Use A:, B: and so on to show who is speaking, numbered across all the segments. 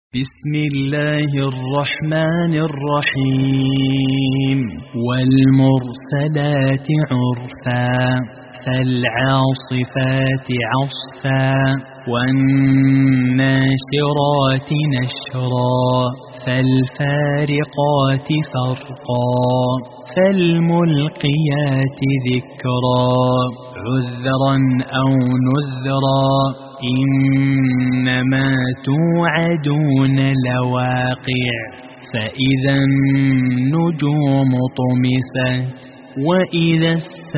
A: بسم الله الرحمن الرحيم والمرسلات عرفا فالعاصفات عصفا والناشرات نشرا فالفارقات فرقا فالملقيات ذكرا عذرا أو نذرا إنما توعدون لواقع فإذا النجوم طمست وإذا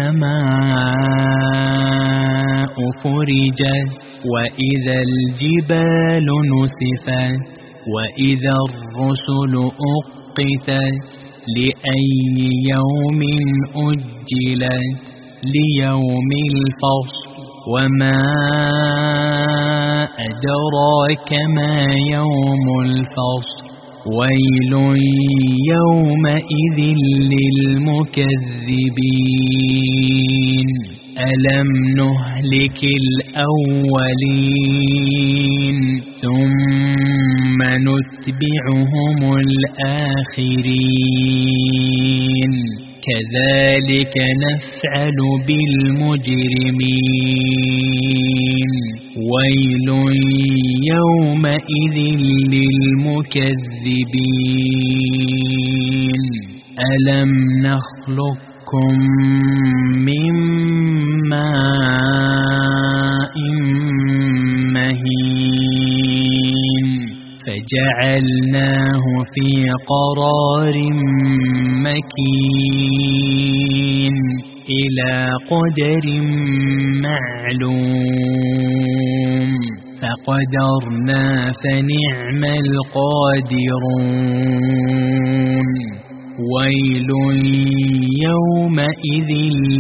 A: السماء فرجت وإذا الجبال نسفت وإذا الرسل أقتت لأي يوم أجلت ليوم الفصل وما أدراك ما يوم الفصل ويل يومئذ للمكذبين ألم نهلك الأولين ثم نتبعهم الآخرين كذلك نفعل بالمجرمين ويل يومئذ للمكذبين ألم نخلقكم من ماء مهين فجعلناه في قرار مكين إلى قدر معلوم فقدرنا فنعم القادرون ويل يومئذ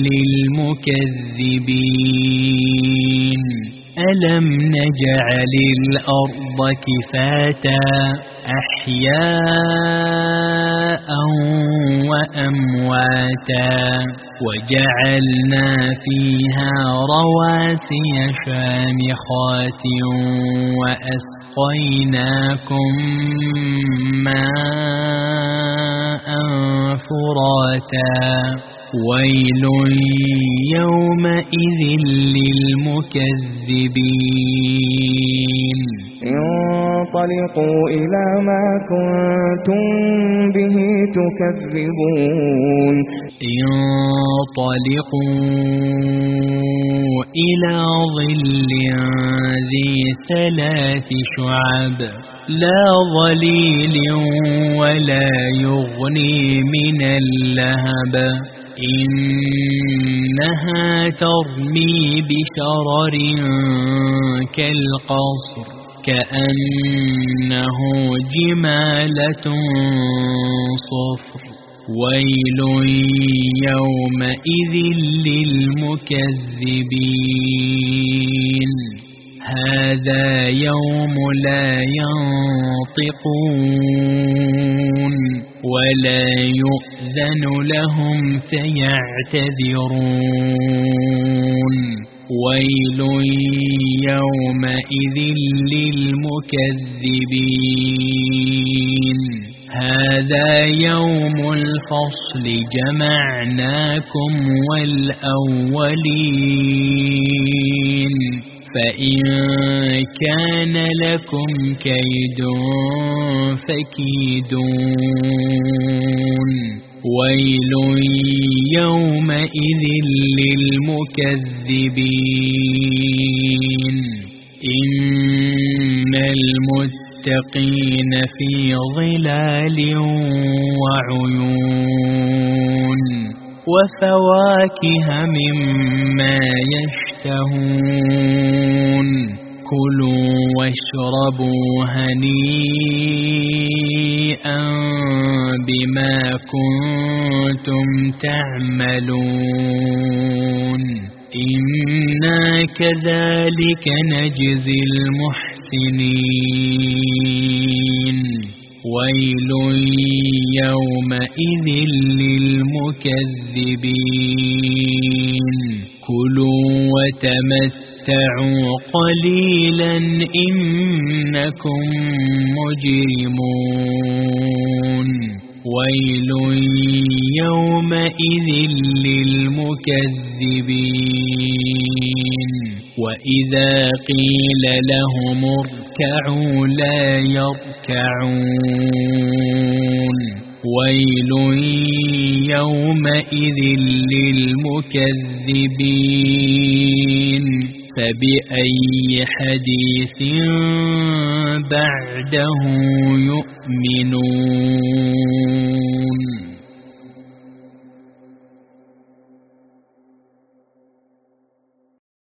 A: للمكذبين ألم نجعل الأرض كفاتا أحياء وأمواتا وجعلنا فيها رواسي شامخات وأسقيناكم ماء فراتا ويل يومئذ للمكذبين
B: انطلقوا إلى ما كنتم به تكذبون
A: انطلقوا إلى ظل ذي 3 شعب لا ظليل ولا يغني من اللهب إنها ترمي بشرر كالقصر كأنه جمالة صفر ويل يومئذ للمكذبين هذا يوم لا ينطقون ولا يؤذن لهم فيعتذرون ويل يومئذ للمكذبين هذا يوم الفصل جمعناكم والأولين فإن كان لكم كيد فكيدون ويل يومئذ للمكذبين إن المتقين في ظلال وعيون وفواكه مما يشتهون كلوا واشربوا هنيئا بما كنتم تعملون إنا كذلك نجزي المحسنين ويل يومئذ للمكذبين كلوا وتمتعوا قليلا إنكم مجرمون ويل يومئذ للمكذبين وإذا قيل لهم اركعوا لا يركعون ويل يومئذ للمكذبين فبأي حديث بعده يؤمنون